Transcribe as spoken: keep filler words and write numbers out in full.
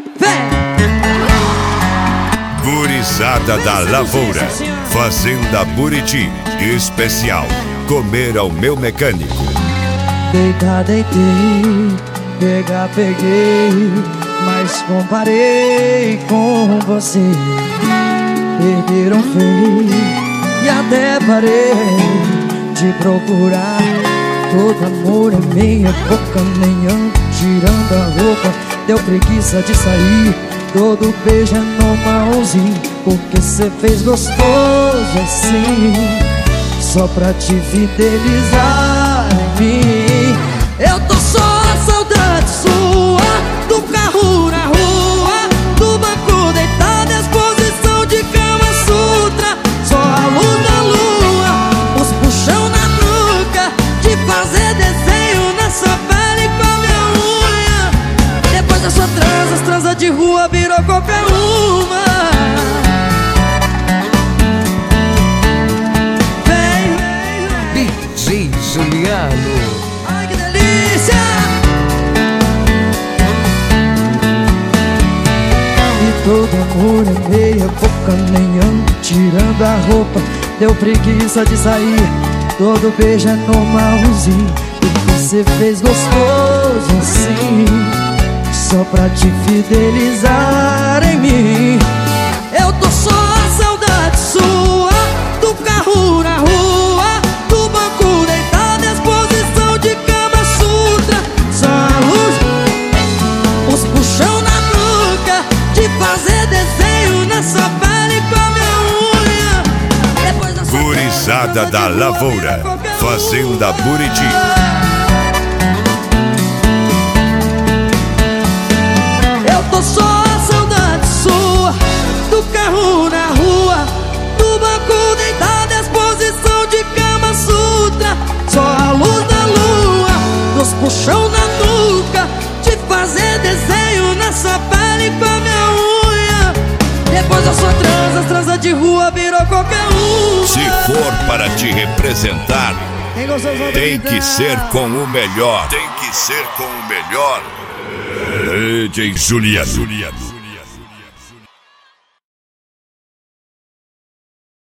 Vem! Gurizada da Lavoura, Fazenda Buriti, especial, comer ao meu mecânico. Deitar, deitei, pegar, peguei, mas comparei com você. Perderam feio e até parei de procurar. Todo amor é meia boca, nem ando tirando a roupa. Deu preguiça de sair, todo beijo é normalzinho, porque cê fez gostoso assim, só pra te fidelizar em mim. Eu tô só a saudade sua, do carro na rua, do banco deitado, exposição de Kama Sutra. Só a luz da lua, os puxão na nuca, de fazer desenho nessa pele com a minha unha. Depois da sua transa, as transas de rua virou qualquer uma. Vem, vem, vem. D J Juliano. Ai, que delícia! E todo amor é meia boca, nem ando tirando a roupa. Deu preguiça de sair, todo beijo é normalzinho, porque você fez gostoso assim, só pra te fidelizar em mim. Eu tô só a saudade sua, do carro na rua, do banco deitado, exposição de Kama Sutra. Só a luz, os puxão na nuca, de fazer desenho nessa pele com a minha unha. Depois da sua Gurizada da Lavoura, Fazenda Buriti. Eu tô só a saudade sua, do carro na rua, do banco deitado, exposição de Kama Sutra. Só a luz da lua, dos puxão na nuca, de fazer desenho nessa pele com a minha unha. Depois da sua transa, as transas de rua virou qualquer uma. Se for para te representar, tem que ser com o melhor. Tem que ser com o melhor. D J Juliano.